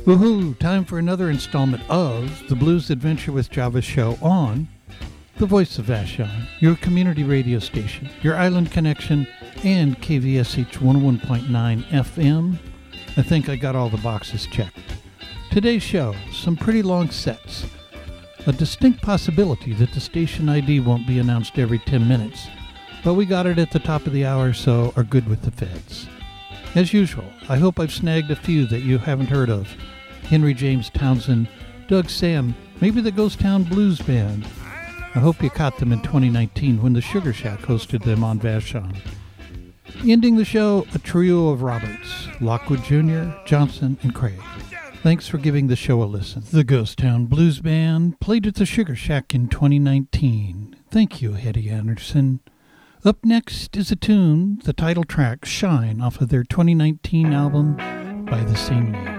Woohoo! Time for another installment of the Blues Adventure with Java show on the Voice of Vashon, your community radio station, your island connection, and KVSH 101.9 FM. I think I got all the boxes checked. Today's show, some pretty long sets. A distinct possibility that the station ID won't be announced every 10 minutes, but we got it at the top of the hour, so are good with the feds. As usual, I hope I've snagged a few that you haven't heard of. Henry James Townsend, Doug Sam, maybe the Ghost Town Blues Band. I hope you caught them in 2019 when the Sugar Shack hosted them on Vashon. Ending the show, a trio of Roberts, Lockwood Jr., Johnson, and Craig. Thanks for giving the show a listen. The Ghost Town Blues Band played at the Sugar Shack in 2019. Thank you, Hetty Anderson. Up next is a tune, the title track, Shine, off of their 2019 album by the same name.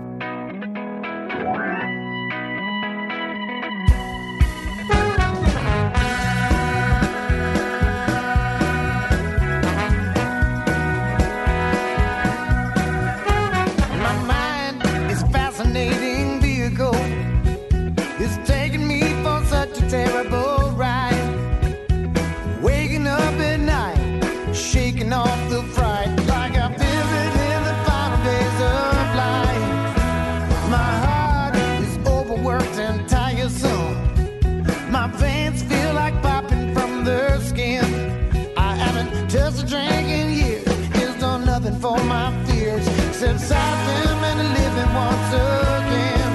For my fears, subside them and living once again.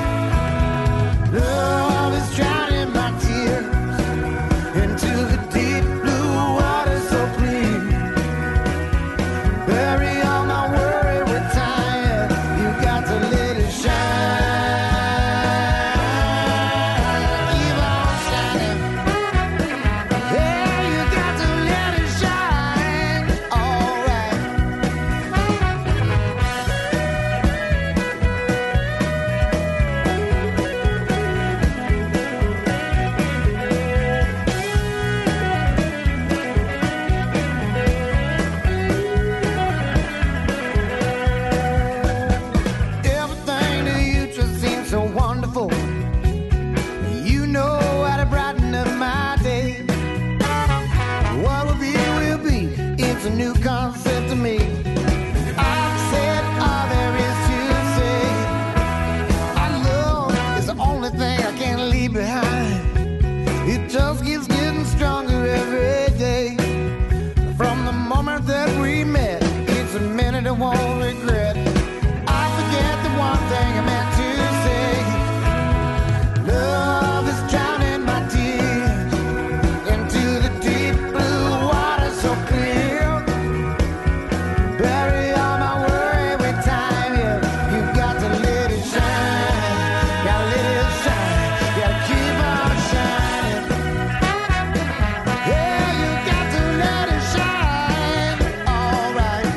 Love is drowning my tears into the deep blue water so clean. Bury all my worry with time. You got to let it shine. Keep on shining. Yeah, you got to let it shine. All right. A new concept to me. I've said all there is to say. Our love is the only thing I can't leave behind. It just keeps getting stronger every day. From the moment that we met, it's a minute I won't regret. I forget the one thing I meant to say. Love is drowning my tears into the deep blue water so clear. Bury all my worry with time, yeah. You got to let it shine. Gotta let it shine. Gotta keep on shining. Yeah, you got to let it shine. All right.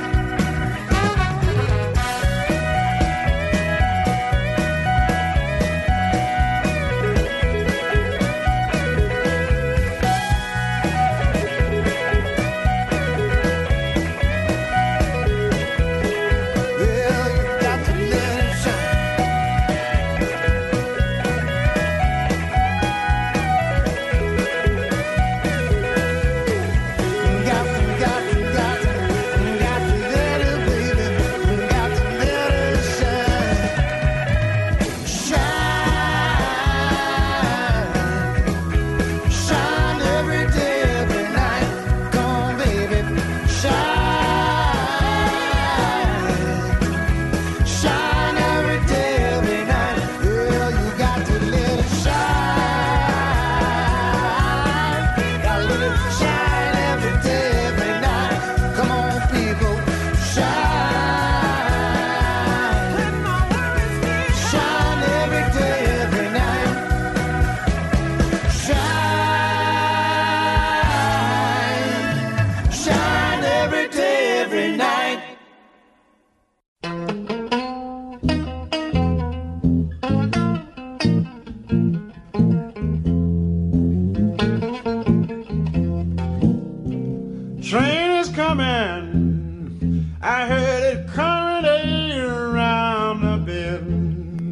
Train is coming, I heard it coming around the bend.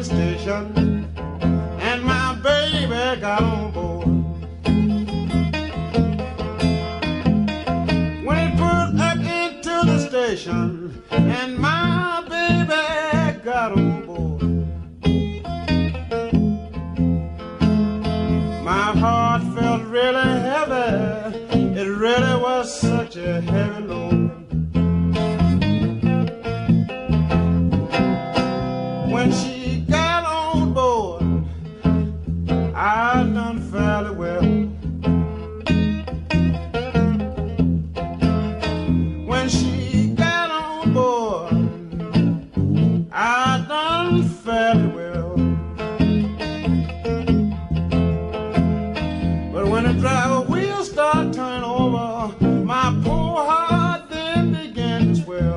the station, and my baby got on board. When it pulled up into the station, and my baby got on board, my heart felt really heavy. It really was such a heavy load. When she got on board, I done fairly well. When she got on board, I done fairly well. But when the driver wheels start turning over, my poor heart then began to swell.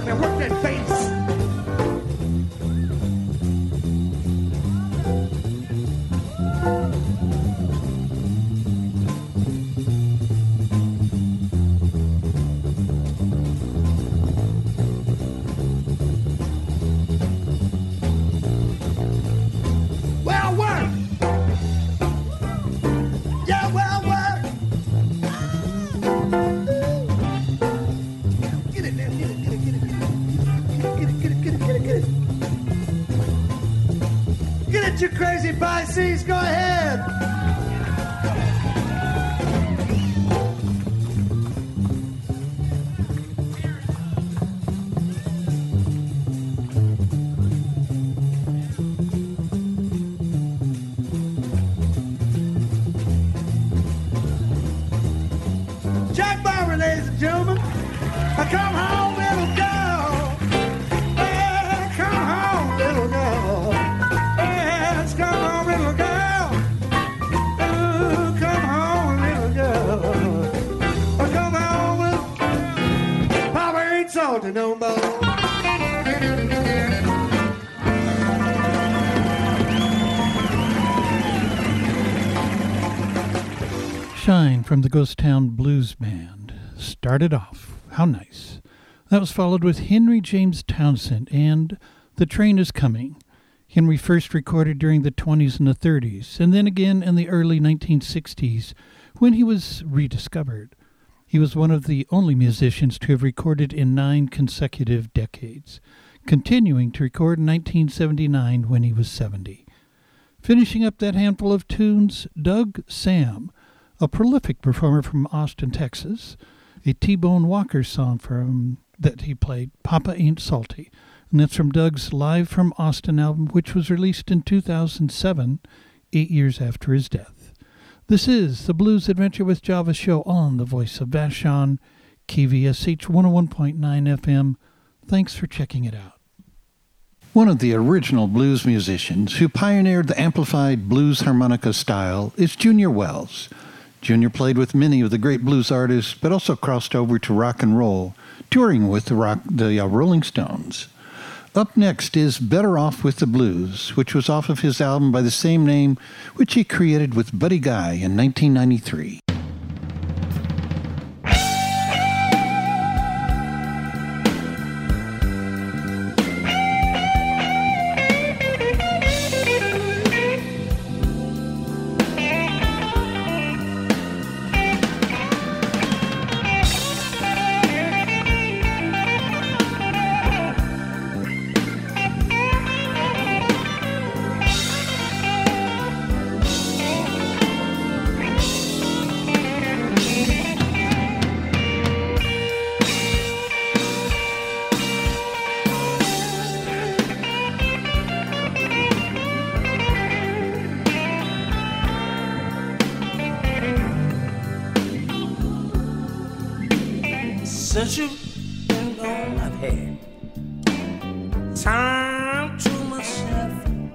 Now work that bass. Well, work. Yeah, well, work. Get it, man. Get it, get it, get it, get it. Get it, get it, get it, get it, get it. Get it, you crazy Pisces. Go ahead. Jack Bauer, ladies and gentlemen. Come home, little girl. Come home, little girl. Yes, come home, little girl. Come home, little girl. Come home, little girl. Papa ain't salty no more. Shine from the Ghost Town Blues Band started off. How nice. That was followed with Henry James Townsend and The Train Is Coming. Henry first recorded during the 20s and the 30s, and then again in the early 1960s when he was rediscovered. He was one of the only musicians to have recorded in 9 consecutive decades, continuing to record in 1979 when he was 70. Finishing up that handful of tunes, Doug Sam, a prolific performer from Austin, Texas, a T-Bone Walker song that he played, Papa Ain't Salty. And that's from Doug's Live from Austin album, which was released in 2007, 8 years after his death. This is the Blues Adventure with Java show on the Voice of Vashon, KVSH 101.9 FM. Thanks for checking it out. One of the original blues musicians who pioneered the amplified blues harmonica style is Junior Wells. Junior played with many of the great blues artists, but also crossed over to rock and roll, touring with the Rolling Stones. Up next is Better Off with the Blues, which was off of his album by the same name, which he created with Buddy Guy in 1993. Since you've been gone, I've had time to myself.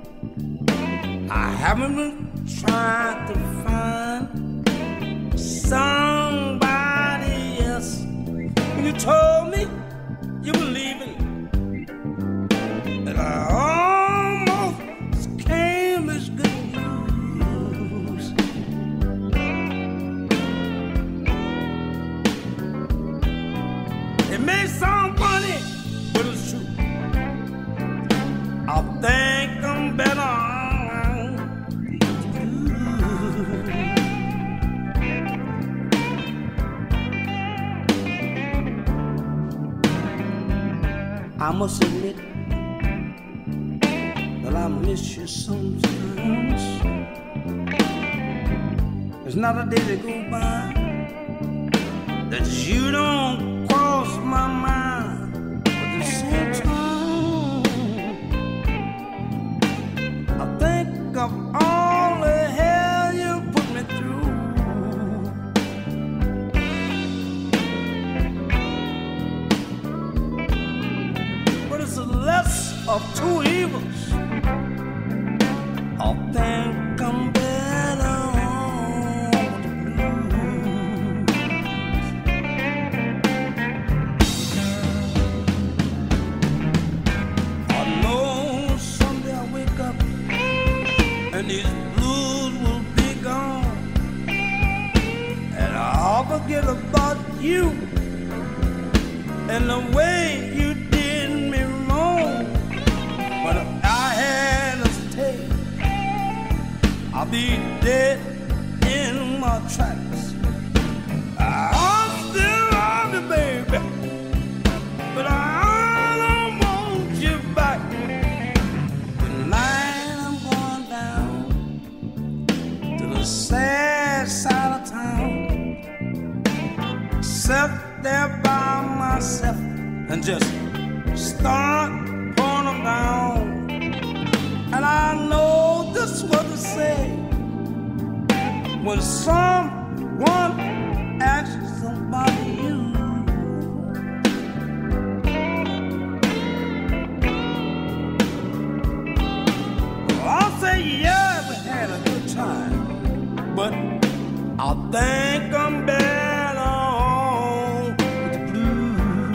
I haven't been trying to find somebody else. When you told me you were leaving, and I almost came as good news. It may sound funny, but it's true. I think I'm better. I must admit that I miss you sometimes. There's not a day that goes by that you don't cross my mind. But at the same time, I think of all the hell you put me through. But it's a less of two evils. I think I'm better on the blues. these blues will be gone, and I'll forget about you and the way you did me wrong. But if I had to stay, I'll be dead in my tracks. I'm still on you, baby, but I don't want you back. Tonight I'm going down to the sad side of town, sit there by myself and just start pulling them down. And I know just what to say when someone asks somebody you. I'll say, yeah, we had a good time, but I think I'm better off with the blues.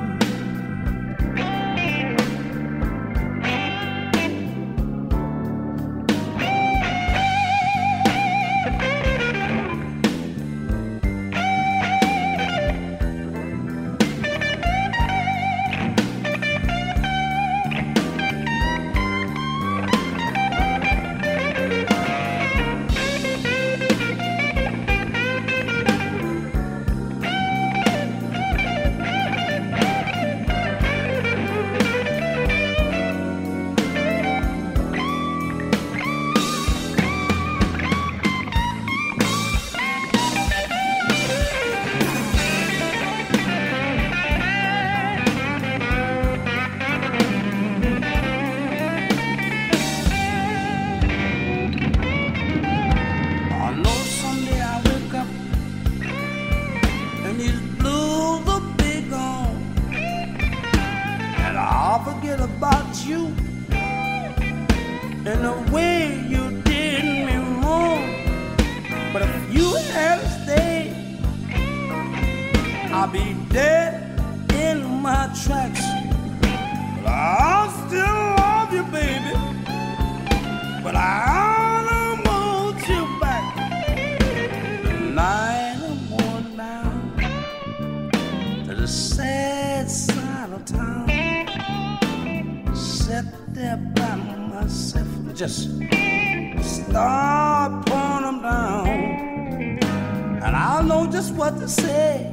Just start pulling them down, and I'll know just what to say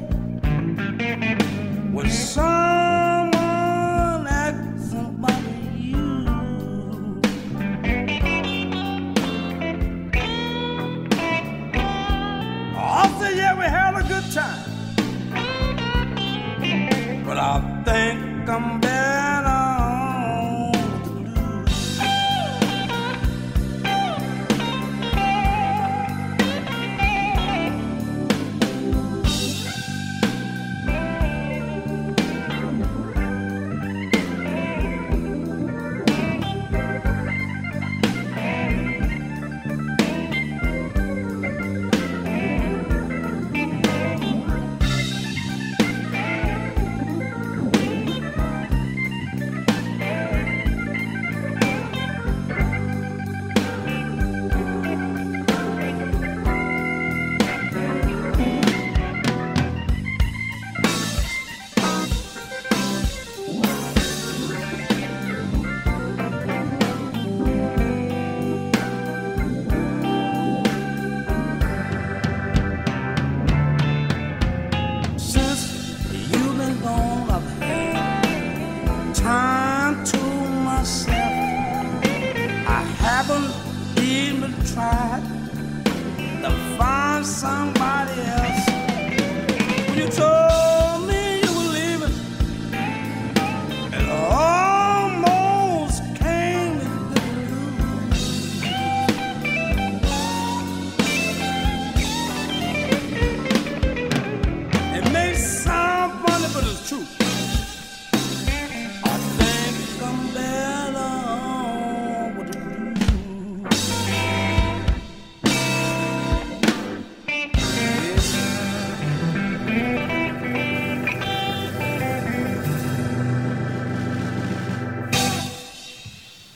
when someone asks somebody you. I'll say, yeah, we had a good time, but I think I'm better.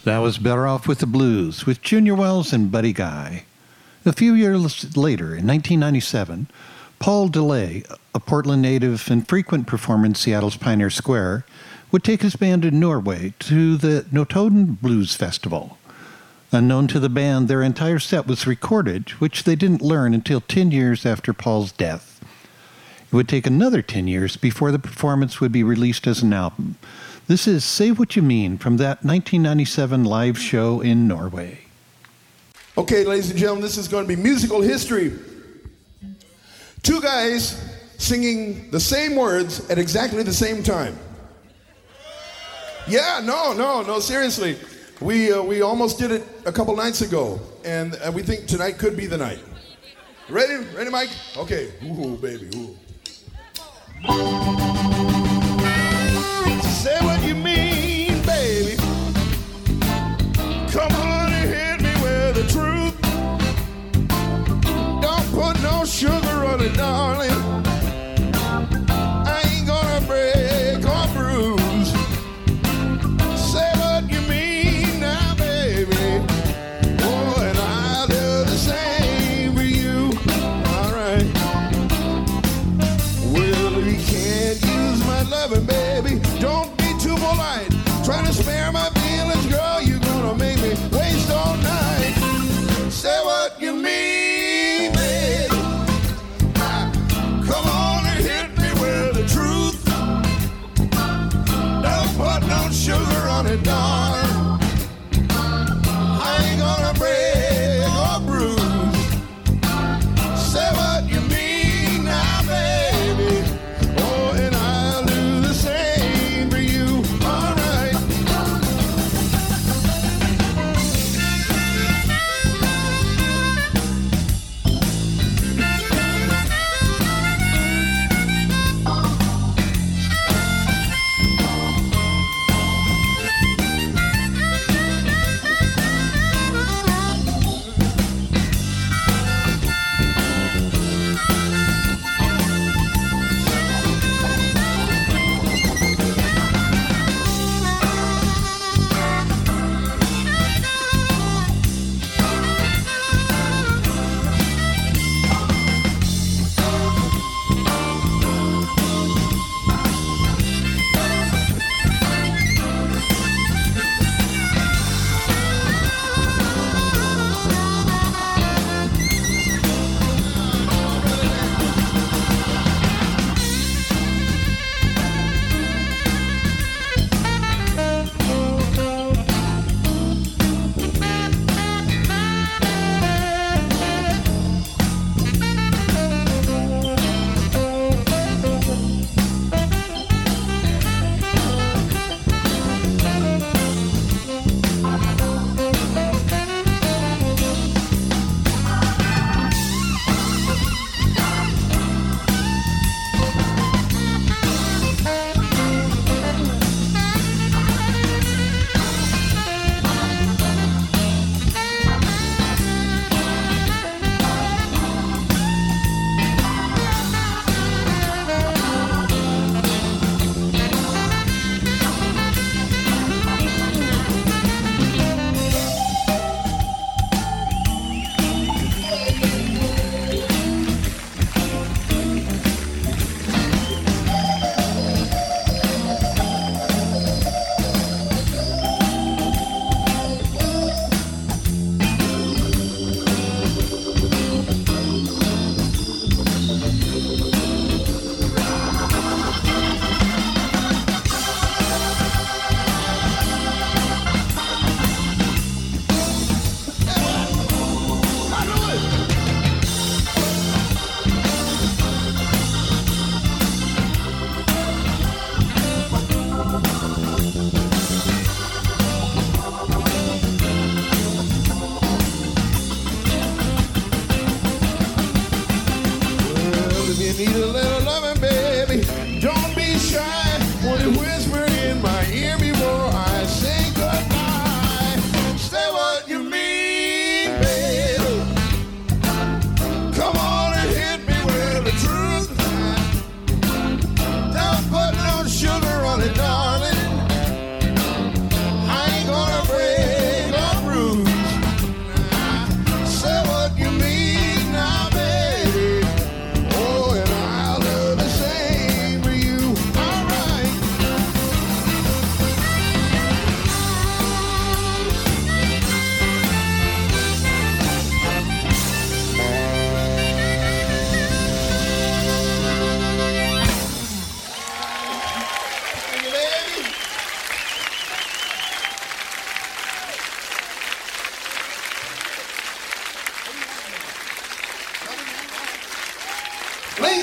That was Better Off with the Blues with Junior Wells and Buddy Guy. A few years later, in 1997, Paul DeLay, a Portland native and frequent performer in Seattle's Pioneer Square, would take his band to Norway to the Notodden Blues Festival. Unknown to the band, their entire set was recorded, which they didn't learn until 10 years after Paul's death. It would take another 10 years before the performance would be released as an album. This is Say What You Mean from that 1997 live show in Norway. Okay, ladies and gentlemen, this is going to be musical history. Two guys singing the same words at exactly the same time. Yeah, no, seriously. We almost did it a couple nights ago, and we think tonight could be the night. Ready, Mike? Okay. Ooh, baby, ooh. Say what you mean, baby. Come on and hit me with the truth. Don't put no sugar on it, darling. I ain't gonna break or bruise. Say what you mean now, baby. Oh, and I'll do the same for you. All right. Well, we can't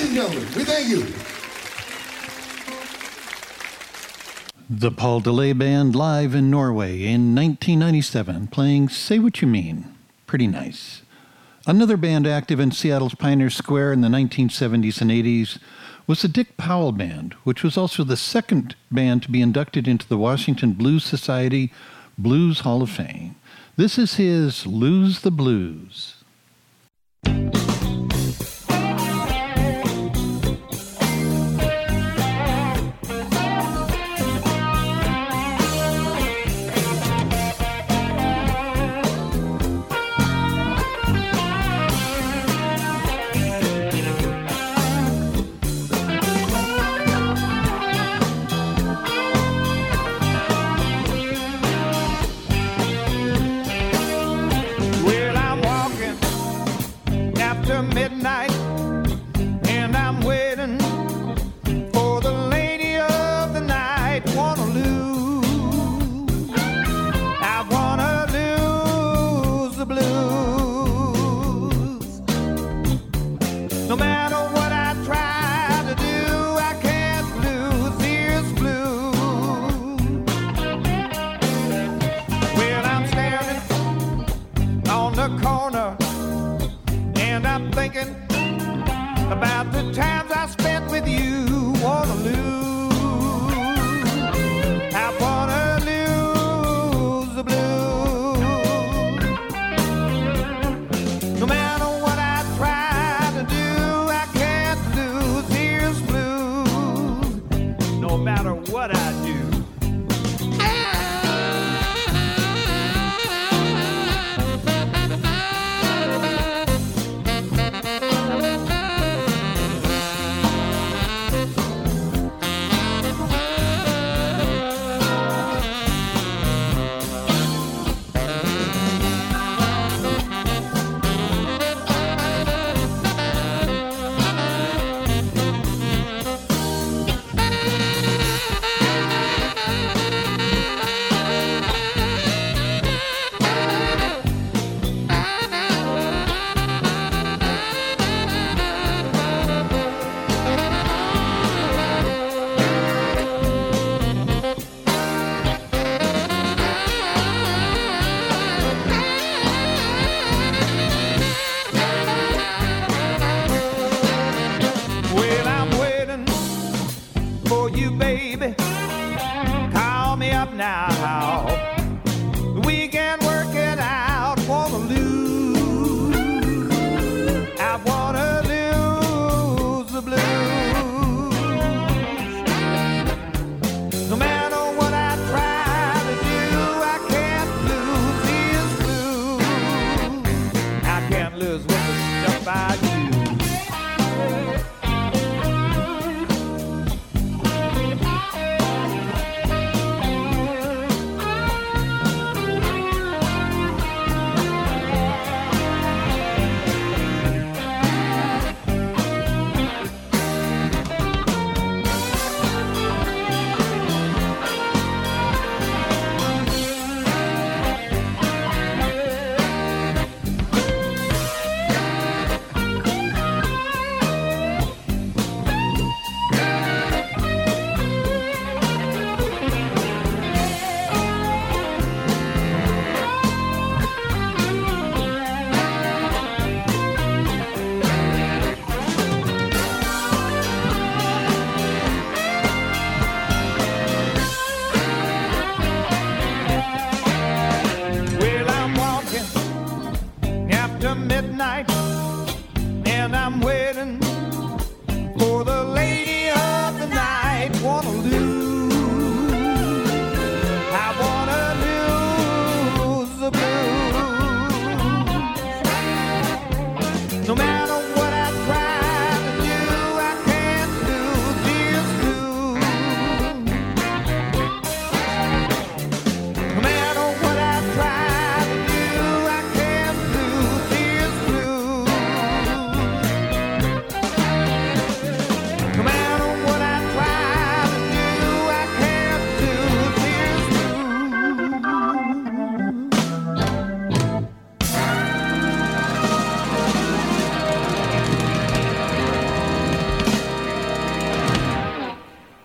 Ladies and gentlemen, we thank you. The Paul DeLay Band live in Norway in 1997, playing Say What You Mean. Pretty nice. Another band active in Seattle's Pioneer Square in the 1970s and 80s was the Dick Powell Band, which was also the second band to be inducted into the Washington Blues Society Blues Hall of Fame. This is his Lose the Blues.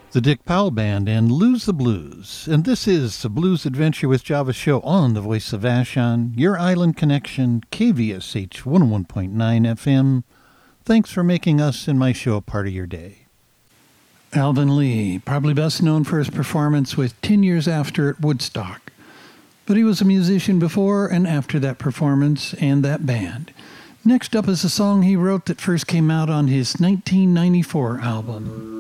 The Dick Powell Band and Lose the Blues. And this is the Blues Adventure with Java show on the Voice of Vashon, your island connection, KVSH 101.9 FM. Thanks for making us and my show a part of your day. Alvin Lee, probably best known for his performance with 10 Years After at Woodstock. But he was a musician before and after that performance and that band. Next up is a song he wrote that first came out on his 1994 album.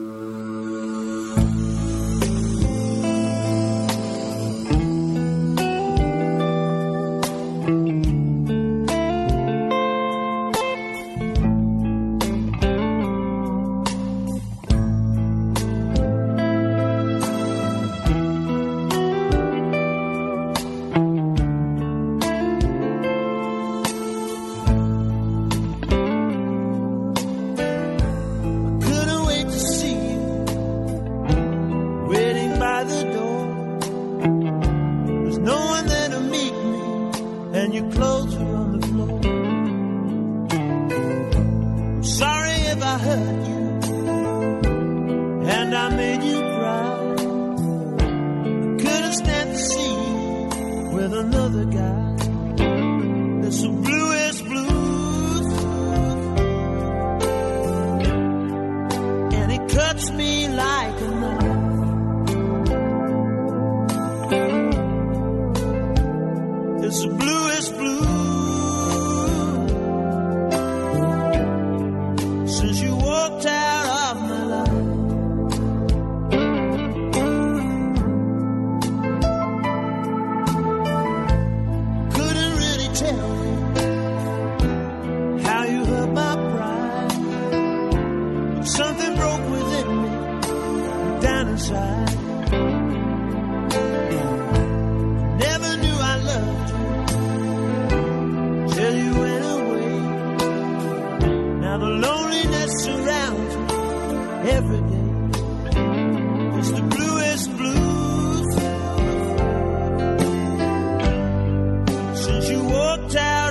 Since you walked out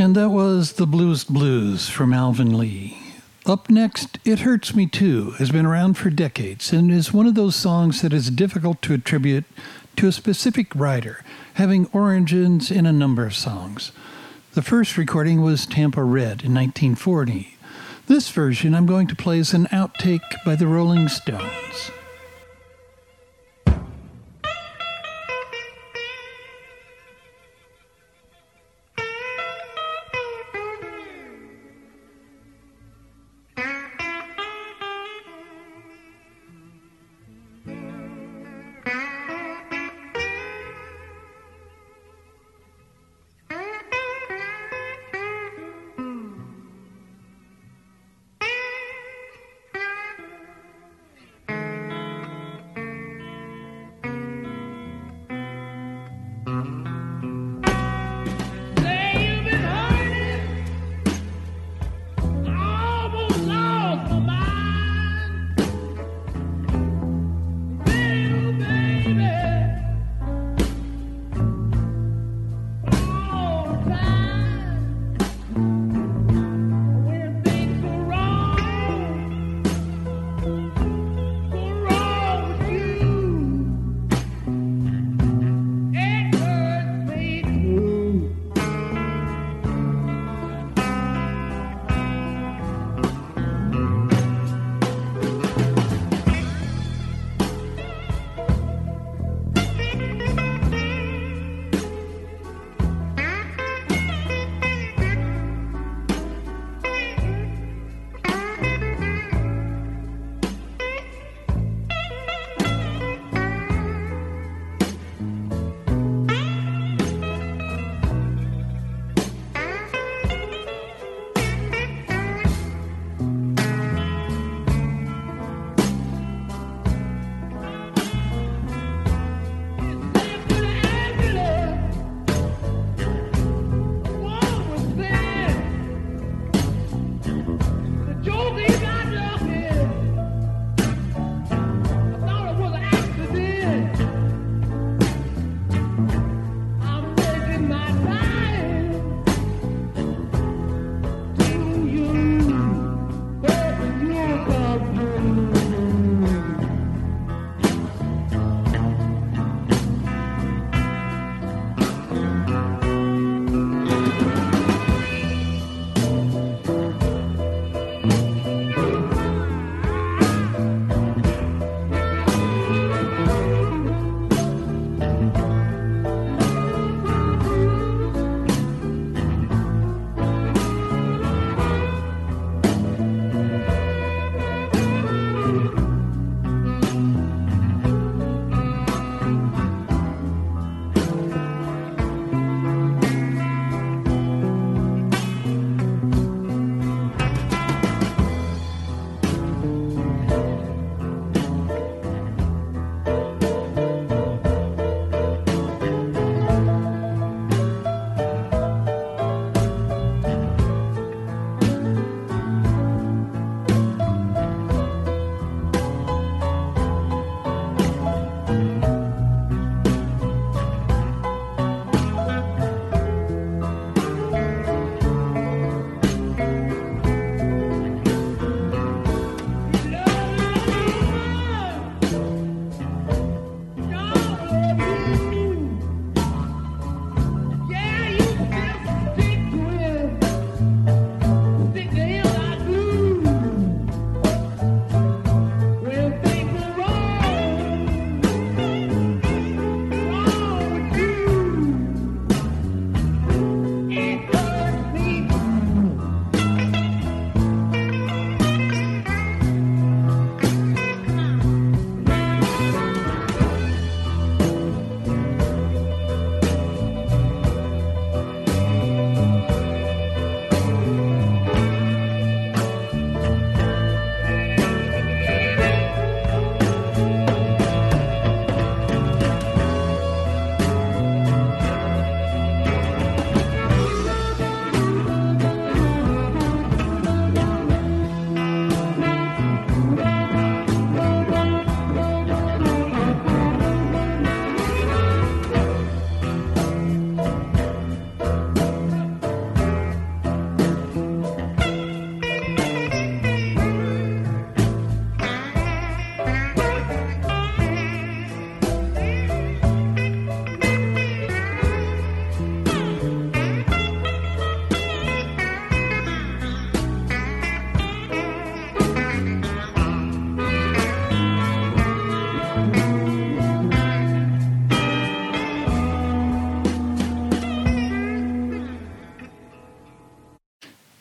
And that was The Blues Blues from Alvin Lee. Up next, It Hurts Me Too has been around for decades and is one of those songs that is difficult to attribute to a specific writer, having origins in a number of songs. The first recording was Tampa Red in 1940. This version I'm going to play as an outtake by the Rolling Stones. Thank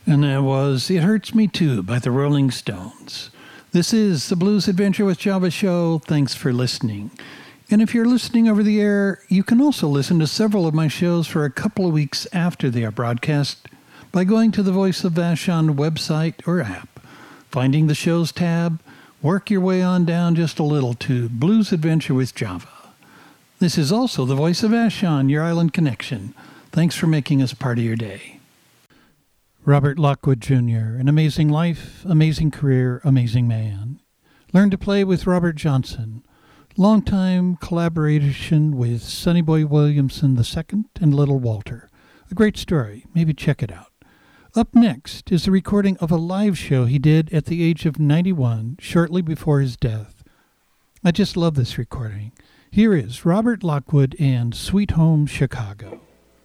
And that was It Hurts Me Too by the Rolling Stones. This is the Blues Adventure with Java show. Thanks for listening. And if you're listening over the air, you can also listen to several of my shows for a couple of weeks after they are broadcast by going to the Voice of Vashon website or app, finding the shows tab, work your way on down just a little to Blues Adventure with Java. This is also the Voice of Vashon, your island connection. Thanks for making us part of your day. Robert Lockwood Jr., an amazing life, amazing career, amazing man. Learned to play with Robert Johnson. Longtime collaboration with Sonny Boy Williamson II and Little Walter. A great story. Maybe check it out. Up next is the recording of a live show he did at the age of 91, shortly before his death. I just love this recording. Here is Robert Lockwood and Sweet Home Chicago.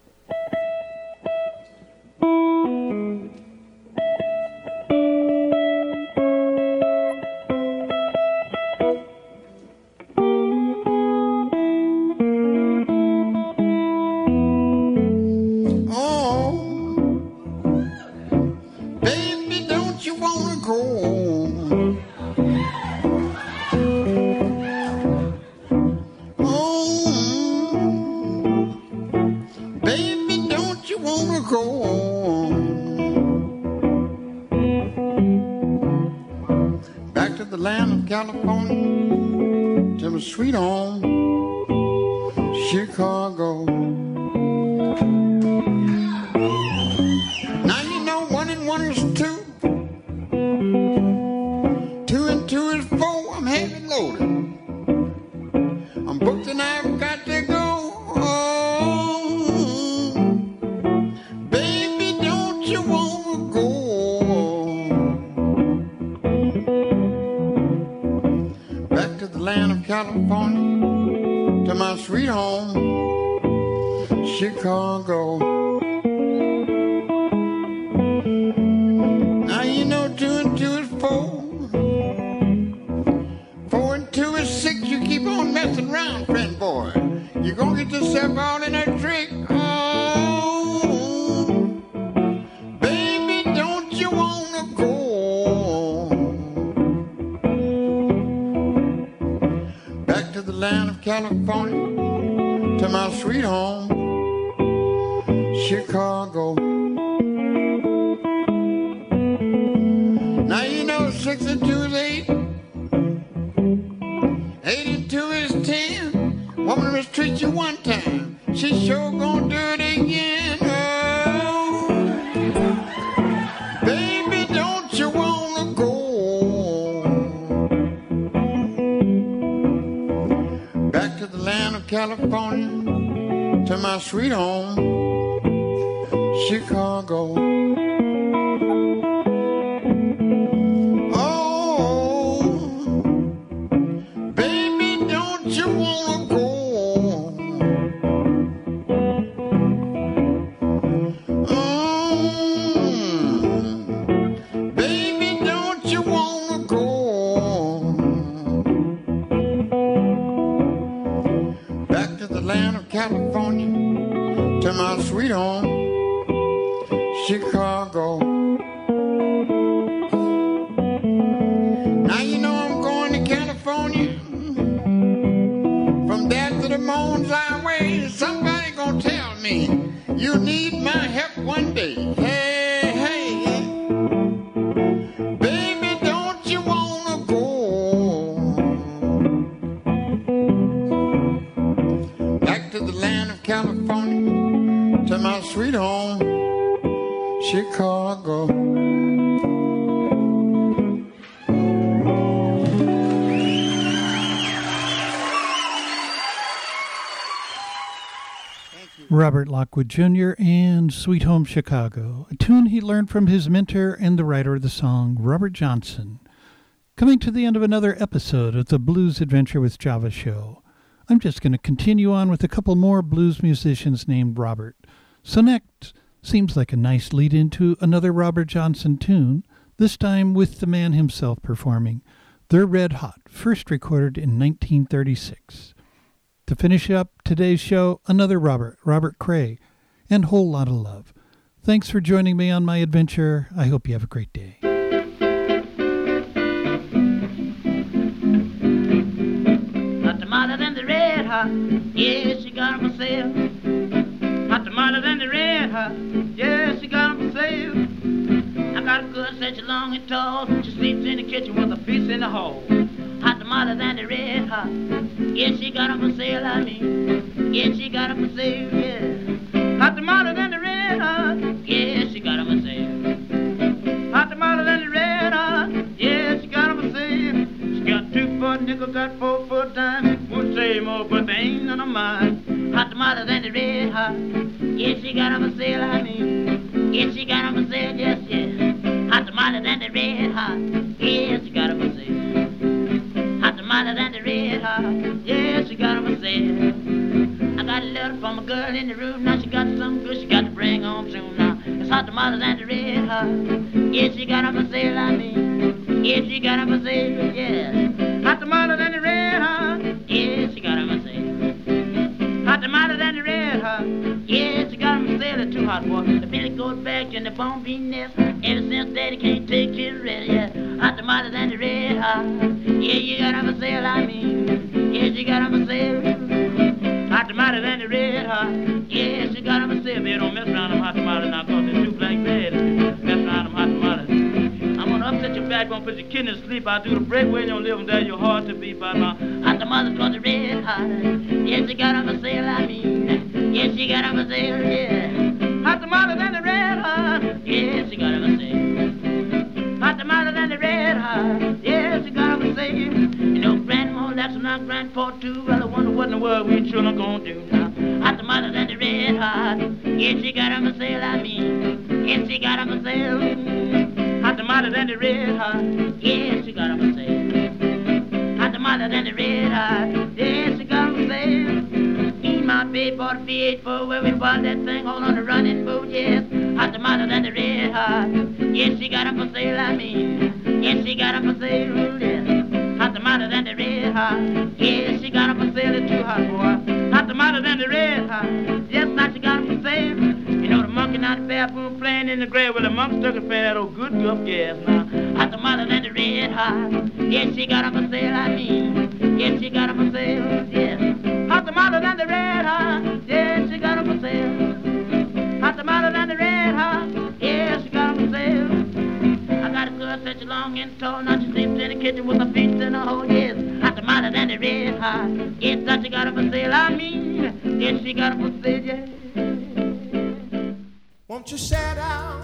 California to my sweet home, Chicago. Now you know 1 and 1 is 2, 2 and 2 is 4. I'm heavy loaded. I'm booked and I've got to go. Oh, baby, don't you wanna go? Land of California to my sweet home, Chicago. Now you know 2 and 2 is 4, 4 and 2 is 6. You keep on messing around, friend boy. You're gonna get yourself all in a trick. Oh, baby, don't you wanna go? Land of California to my sweet home, Chicago. Now you know 6 and 2 is 8, 8 and 2 is 10. Woman mistreat you one time, she sure gonna do it again. Oh, baby, don't you wanna go? Land of California to my sweet home, Chicago. Oh, baby, don't you wanna go? Baby, don't you wanna go? Land of California to my sweet home, Chicago. Now you know I'm going to California. From there to the Mons Highway, somebody gonna tell me you need my help one day. Hey, hey, baby, don't you wanna go? The land of California to my sweet home, Chicago. Robert Lockwood Jr. and Sweet Home Chicago, a tune he learned from his mentor and the writer of the song, Robert Johnson. Coming to the end of another episode of the Blues Adventure with Java show. I'm just going to continue on with a couple more blues musicians named Robert. So next seems like a nice lead into another Robert Johnson tune, this time with the man himself performing. They're Red Hot, first recorded in 1936. To finish up today's show, another Robert Cray, and Whole Lot of Love. Thanks for joining me on my adventure. I hope you have a great day. Hot tamales and the red hot, yeah, she got 'em for sale. Hot tamales and the red hot, yeah, she got 'em for sale. I got a good such long and tall, she sleeps in the kitchen with a piece in the hall. Hot tamales and the red hot, yeah, she got 'em for sale, I mean, yeah, she got 'em for sale, yeah. Hot tamales and the red hot, yeah, she got 'em for sale. Hot tamales and the red hot, yeah, she got 'em for sale. She got 2 for a nickel, got 4 for a dime. Would say more, but they ain't none of mine. Hot tamales and the red hot, yeah, she got 'em for sale, I mean, yeah, she got 'em for sale, yes, yes. Hot tamales and the red hot, yeah, she got 'em for sale. Hot tamales and the red hot, yeah, she got 'em for sale. I got a letter from a girl in the room, now she got something good she got to bring on soon now. It's hot tamales and the red hot, yeah, she got 'em for sale, I mean, yeah, she got 'em for sale, yeah. Hot tamales and the red hot, yeah, she got 'em for sale. Hot tamales and the red hot, yeah, she got 'em for sale. They're too hot, boy. The Billy goat back and the bone bean nest. Ever since Daddy can't take his rest, yeah. Hot tamales and the red hot, yeah, you got 'em for sale, I mean, yeah, she got 'em for sale. Hot tamales and the red hot, yeah, she got 'em for sale. Baby, don't mess around them hot tamales now, cause they're too black bad. Mess around them hot tamales. I'm gonna upset your back, gonna put your kidneys to sleep. I'll do the breakaway in your living there, you're hard to beat by now. Hot tamales cause the red hot, yeah, she got 'em for sale, I mean, yeah, she got 'em for sale, yeah. Hot tamales and the red hot, yeah, she got 'em for sale. Hot tamales and the red hot, yeah, she got 'em for sale. You know, grandma, that's not grandpa too. Well, I wonder what in the world we children gonna do now. Hot tamales and the red hot, yeah, she got 'em for sale, I mean, yeah, she got 'em for sale. Hot tamales and the red hot, yeah, she got 'em for sale. Hot tamales and the red hot, yeah, she got 'em for sale. Me and my baby bought a V8 for where we bought that thing all on the running boat, yes. Hot tamales and the red hot, yeah, she got 'em for sale, I mean, yeah, she got 'em for sale, yeah. Hot tamales and the red hot, yeah, she got 'em for sale, it's too hot, boy. Hot tamales and the red hot, yes, now she got 'em for sale. You know the monkey out the bathroom playing in the grave, well the monkey stuck a fan that old good guff gas now. Hot tamales and the red hot, yeah, she got 'em for sale, I mean, yeah, she got 'em for sale, yeah. Hot tamales and the red hot, yeah, she got 'em for sale. Hot tamales and the red hot, yeah, she got 'em for sale. I got a girl such long and tall, now she sleeps in the kitchen with her feet in a hole, yes. Hot tamales and the red hot, yes, now she got 'em for sale, I mean, yes, she got 'em for sale, yeah. Won't you sit down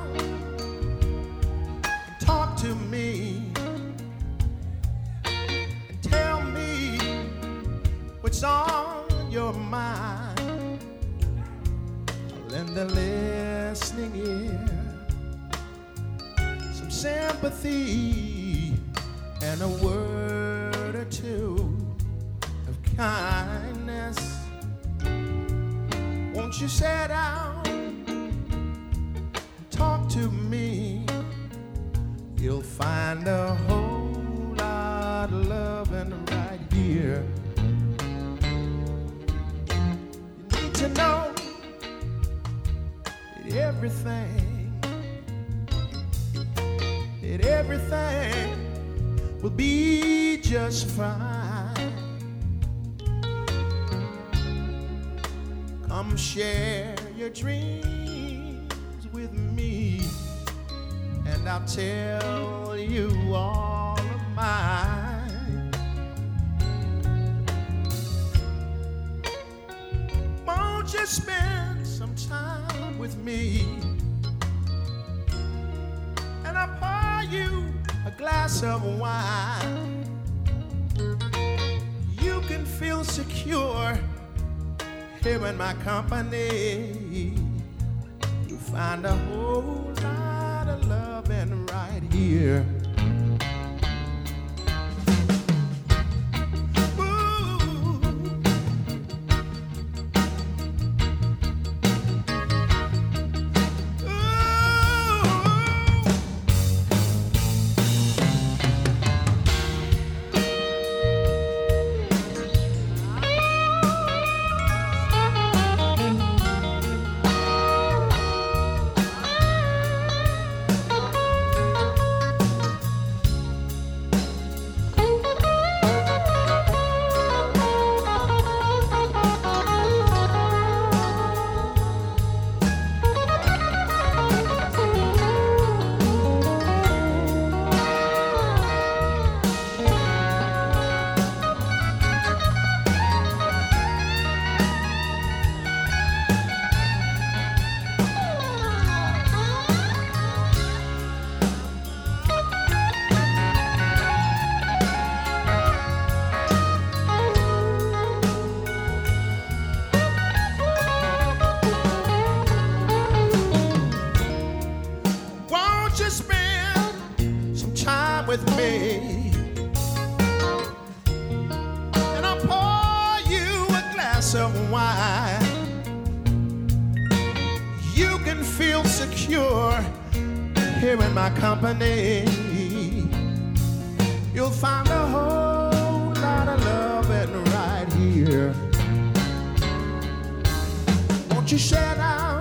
and talk to me and tell me what's on your mind? I'll lend a listening ear, some sympathy, and a word or two of kindness. Won't you sit down? Talk to me, you'll find a whole lot of loving right here. You need to know that everything will be just fine. Come share your dreams with me, and I'll tell you all of mine. Won't you spend some time with me, and I'll pour you a glass of wine. You can feel secure here in my company. Find a whole lot of loving right here. with me. And I'll pour you a glass of wine. You can feel secure here in my company. You'll find a whole lot of loving right here. Won't you share now?